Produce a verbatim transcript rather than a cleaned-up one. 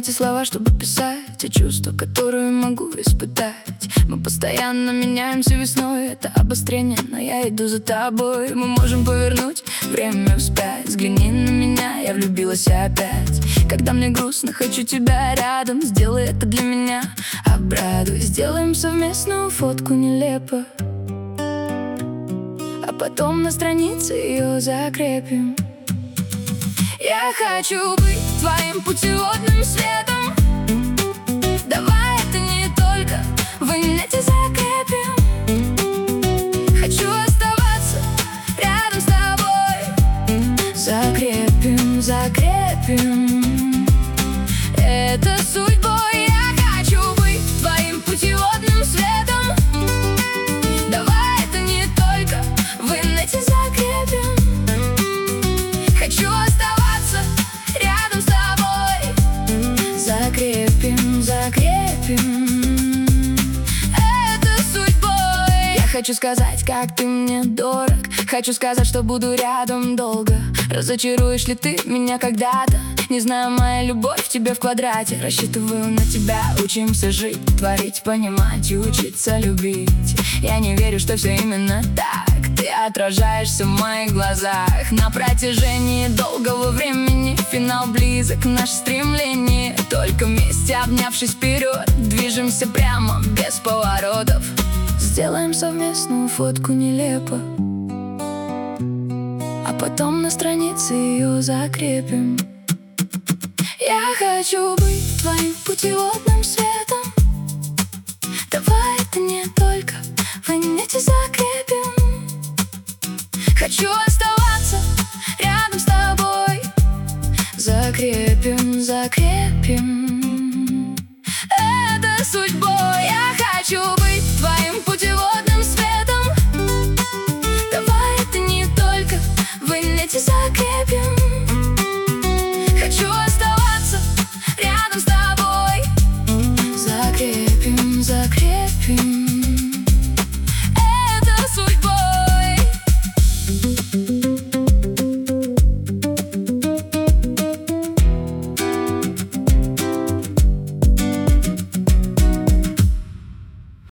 эти слова, чтобы писать те чувства, которые могу испытать. Мы постоянно меняемся весной, это обострение, но я иду за тобой. Мы можем повернуть время вспять. Взгляни на меня, я влюбилась опять. Когда мне грустно, хочу тебя рядом. Сделай это для меня, обрадуй. Сделаем совместную фотку нелепо, а потом на странице ее закрепим. Я хочу быть твоим путеводным светом. Давай это не только в инете закрепим. Хочу оставаться рядом с тобой. Закрепим, закрепим это судьбой. Я хочу быть твоим путеводным светом. Давай это не только в инете закрепим. Хочу оставаться рядом с тобой. Закрепим, закрепим это судьбой. Я хочу сказать, как ты мне дорог. Хочу сказать, что буду рядом долго. Разочаруешь ли ты меня когда-то? Не знаю, моя любовь тебе в квадрате. Рассчитываю на тебя, учимся жить, творить, понимать и учиться любить. Я не верю, что все именно так. Ты отражаешься в моих глазах. На протяжении долгого времени финал близок, наше стремление. Только вместе, обнявшись вперед, движемся прямо, без поворотов. Сделаем совместную фотку нелепо, а потом на странице ее закрепим. Я хочу быть твоим путеводным светом. Давай это не только в инете закрепим. Хочу оставаться рядом с тобой. Закрепим, закрепим это судьбой. Я хочу быть твоим путеводным светом. Давай это не только в инете закрепим.